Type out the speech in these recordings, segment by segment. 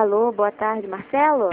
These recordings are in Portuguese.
Alô, boa tarde, Marcelo?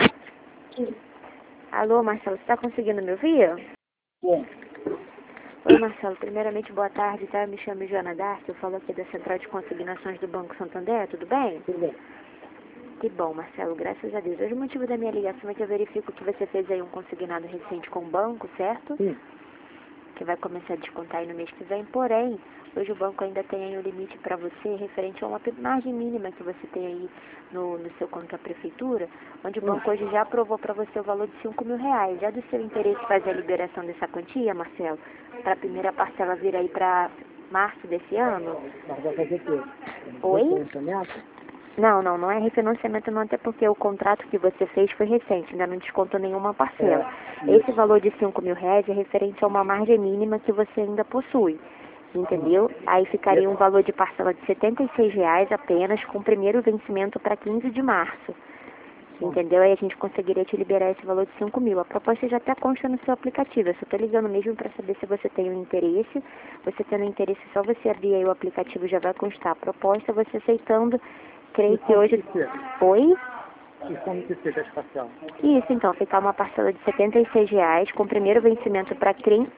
Alô, Marcelo, você está conseguindo me ouvir? Sim. Oi, Marcelo, primeiramente boa tarde, tá? Eu me chamo Joana Darcy, eu falo aqui da Central de Consignações do Banco Santander, tudo bem? Tudo bem. Que bom, Marcelo, graças a Deus. Hoje o motivo da minha ligação é que eu verifico que você fez aí um consignado recente com o banco, certo? Sim. Que vai começar a descontar aí no mês que vem, porém, hoje o banco ainda tem aí um limite para você referente a uma margem mínima que você tem aí no seu conto da prefeitura, onde o banco hoje já aprovou para você o valor de R$ 5.000. Já do seu interesse fazer a liberação dessa quantia, Marcelo, para a primeira parcela vir aí para março desse ano? Mas vai fazer o quê? Oi? Refinanciamento? Não é refinanciamento não, até porque o contrato que você fez foi recente, ainda não descontou nenhuma parcela. Esse valor de R$ 5.000 é referente a uma margem mínima que você ainda possui, entendeu? Aí ficaria um valor de parcela de R$ 76 apenas, com o primeiro vencimento para 15 de março, entendeu? Aí a gente conseguiria te liberar esse valor de 5.000. A proposta já até consta no seu aplicativo, eu só estou ligando mesmo para saber se você tem um interesse. Você tendo interesse, só você abrir aí o aplicativo já vai constar a proposta, você aceitando. Creio que hoje... Oi? E como que fica as parcelas? Isso, então, ficar uma parcela de R$ 76, com o primeiro vencimento para 15,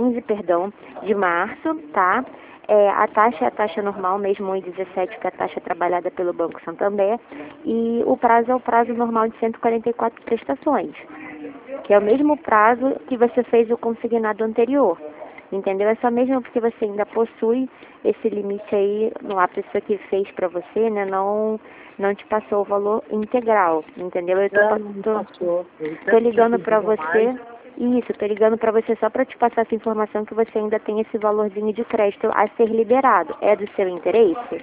de março, tá? A taxa é a taxa normal, mesmo 1,17, que é a taxa trabalhada pelo Banco Santander, e o prazo é o prazo normal de 144 prestações, que é o mesmo prazo que você fez o consignado anterior. Entendeu? É só mesmo porque você ainda possui esse limite aí, a pessoa que fez para você, né, não te passou o valor integral, entendeu? Eu tô ligando para você, isso, tô ligando para você só para te passar essa informação que você ainda tem esse valorzinho de crédito a ser liberado. É do seu interesse?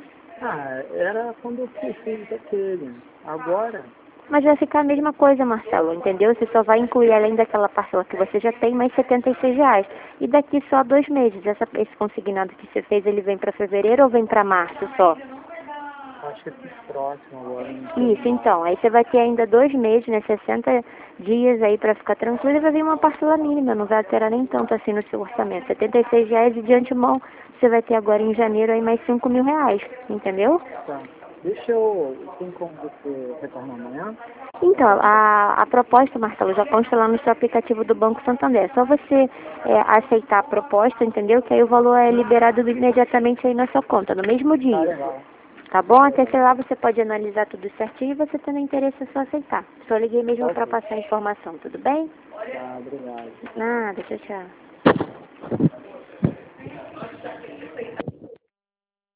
Era quando eu fiz aquele. Agora... Mas vai ficar a mesma coisa, Marcelo, entendeu? Você só vai incluir, além daquela parcela que você já tem, mais R$ 76. E daqui só 2 meses, esse consignado que você fez, ele vem para fevereiro ou vem para março só? Acho que é próximo agora. Isso, então. Aí você vai ter ainda 2 meses, né? 60 dias aí para ficar tranquilo e vai vir uma parcela mínima, não vai alterar nem tanto assim no seu orçamento. R$ 76 e de antemão você vai ter agora em janeiro aí mais R$ 5.000, entendeu? Tá. Deixa eu... Tem como você retornar amanhã? Então, a proposta, Marcelo, já consta lá no seu aplicativo do Banco Santander. É só você aceitar a proposta, entendeu? Que aí o valor é liberado imediatamente aí na sua conta, no mesmo Tá dia. legal. Tá bom? Até que lá você pode analisar tudo certinho e você tendo interesse é só aceitar. Só liguei mesmo para passar a informação, tudo bem? Tá, obrigado. Nada, tchau, tchau.